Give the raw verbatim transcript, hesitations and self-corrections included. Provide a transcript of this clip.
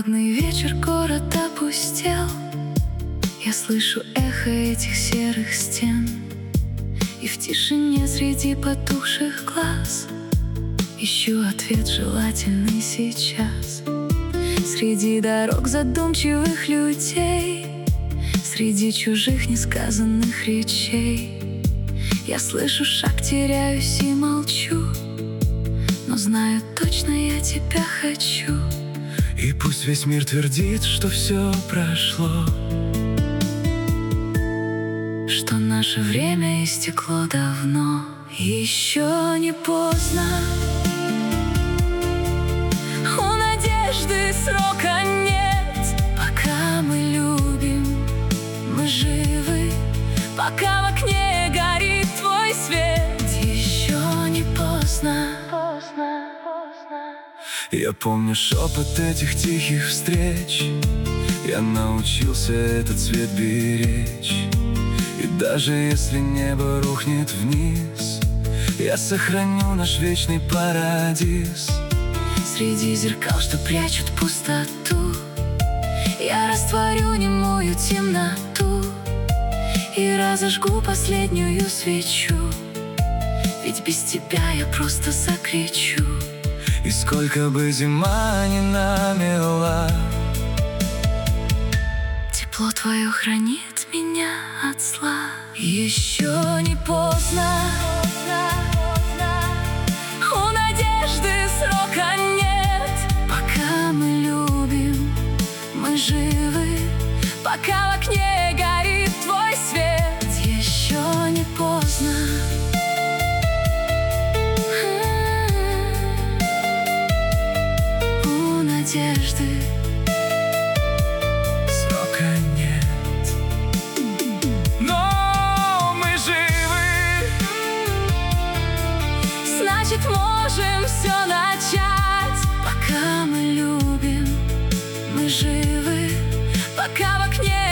Холодный вечер, город опустел. Я слышу эхо этих серых стен, и в тишине среди потухших глаз ищу ответ, желательный сейчас. Среди дорог задумчивых людей, среди чужих несказанных речей, я слышу шаг, теряюсь и молчу, но знаю точно, я тебя хочу. И пусть весь мир твердит, что все прошло, что наше время истекло давно, еще не поздно. У надежды срока нет. Пока мы любим, мы живы. Пока в окне горит твой свет, еще не поздно. Я помню шепот этих тихих встреч. Я научился этот цвет беречь. И даже если небо рухнет вниз, я сохраню наш вечный парадиз. Среди зеркал, что прячут пустоту, я растворю немую темноту и разожгу последнюю свечу. Ведь без тебя я просто закричу. И сколько бы зима ни намела, тепло твое хранит меня от зла. Еще не поздно. У надежды срока нет. Пока мы любим, мы живы. Пока в окне горит твой свет, еще не поздно. У надежды срока нет, но мы живы. Значит, можем все начать. Пока мы любим, мы живы. Пока в окне